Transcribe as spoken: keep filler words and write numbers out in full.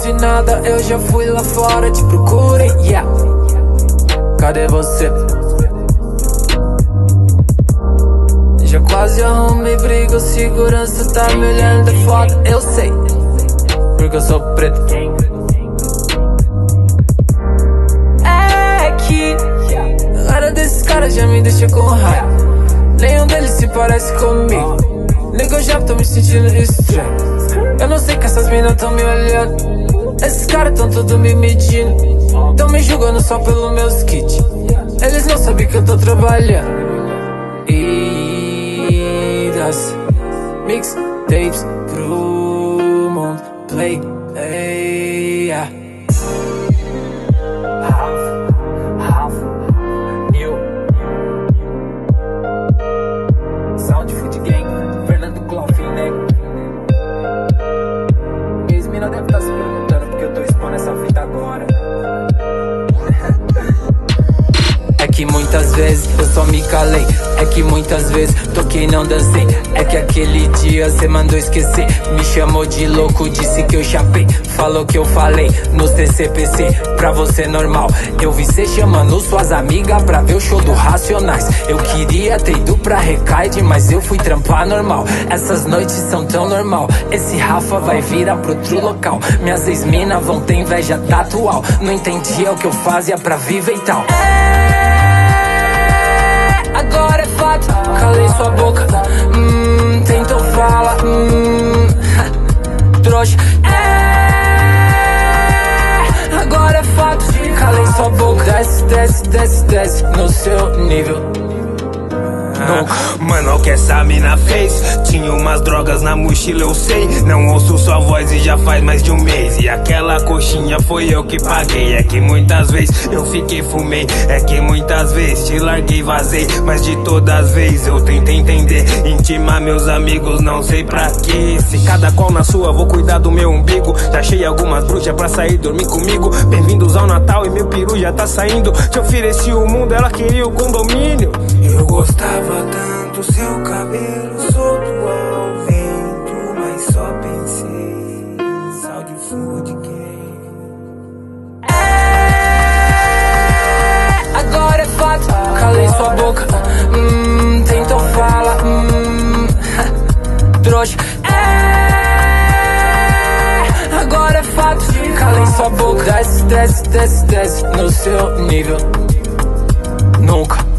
disse nada, eu já fui lá fora, te procurei, yeah. Cadê você? Já quase arrumei briga, o segurança tá me olhando de foto. Eu sei, porque eu sou preto. É que a cara desses caras já me deixa com raiva. Nenhum deles se parece comigo. Nega, eu já tô me sentindo estranho. Eu não sei que essas minas tão me olhando. Esses caras tão tudo me medindo. Tão me julgando só pelo meu skit. Eles não sabem que eu tô trabalhando. E das mixtapes pro mundo play, hey, yeah. Half, half, new Sound Food Gang, Fernando Clough, né? Minhas mina deve tá se perguntando porque eu tô expondo essa fita agora. É que muitas vezes eu só me calei. É que muitas vezes toquei e não dancei. É que aquele dia cê mandou esquecer. Me chamou de louco, disse que eu chapei. Falou que eu falei no C C P C. Pra você normal. Eu vi cê chamando suas amigas pra ver o show do Racionais. Eu queria ter ido pra Recaide, mas eu fui trampar normal. Essas noites são tão normal. Esse Rafa vai virar pro outro local. Minhas ex-mina vão ter inveja da atual. Não entendia o que eu fazia pra viver e tal. Agora é fato, calei sua boca. Hum, tentou falar, hum, trouxa. É, agora é fato, calei sua boca. Desce, desce, desce, desce no seu nível. Ah, mano, o que essa mina fez? Tinha umas drogas na mochila, eu sei. Não ouço sua voz e já faz mais de um mês. E aquela coxinha foi eu que paguei. É que muitas vezes eu fiquei, fumei. É que muitas vezes te larguei, vazei. Mas de todas as vezes eu tentei entender. Intimar meus amigos, não sei pra quê. Se cada qual na sua, vou cuidar do meu umbigo. Já achei algumas bruxas pra sair dormir comigo. Bem-vindos ao Natal e meu peru já tá saindo. Te ofereci o mundo, ela queria o condomínio. Eu gostava tanto seu cabelo solto ao vento, mas só pensei Sound Food Gang. É, agora é fato, calei sua boca. Hum, tentou falar, hum, trouxa. É, agora é fato, calei sua boca. Desce, desce, desce, desce no seu nível. Nunca.